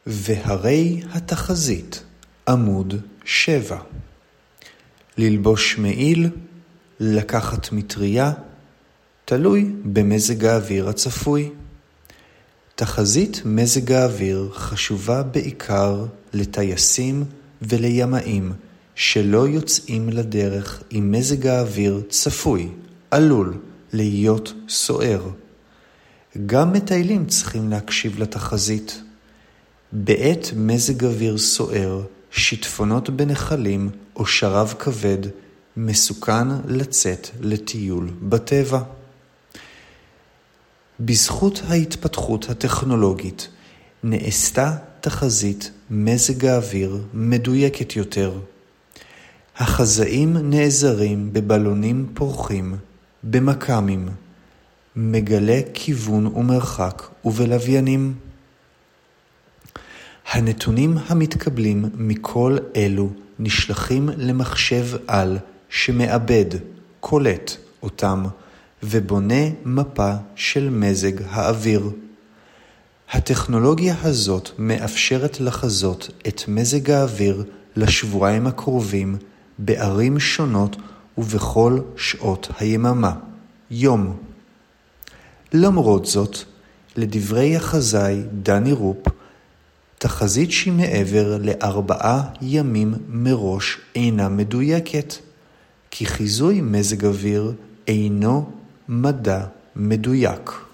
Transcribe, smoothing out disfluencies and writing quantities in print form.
והרי התחזית, עמוד 7. ללבוש מעיל, לקחת מטריה, תלוי במזג האוויר הצפוי. תחזית מזג האוויר חשובה בעיקר לטייסים ולימאים שלא יוצאים לדרך עם מזג האוויר צפוי, עלול להיות סוער. גם מטיילים צריכים להקשיב לתחזית. בעת מזג אוויר סוער, שיטפונות בנחלים או שרב כבד, מסוכן לצאת לטיול בטבע. בזכות ההתפתחות הטכנולוגית, נעשתה תחזית מזג האוויר מדויקת יותר. החזאים נעזרים בבלונים פורחים, במקמים, מגלה כיוון ומרחק ובלוויינים. הנתונים המתקבלים מכל אלו נשלחים למחשב על שמעבד, קולט אותם ובונה מפה של מזג האוויר. הטכנולוגיה הזאת מאפשרת לחזות את מזג האוויר לשבועיים הקרובים בערים שונות ובכל שעות היממה, יום. למרות זאת, לדברי החזאי דני רופ, תחזית שהיא מעבר ל4 ימים מראש אינה מדויקת, כי חיזוי מזג אוויר אינו מדע מדויק.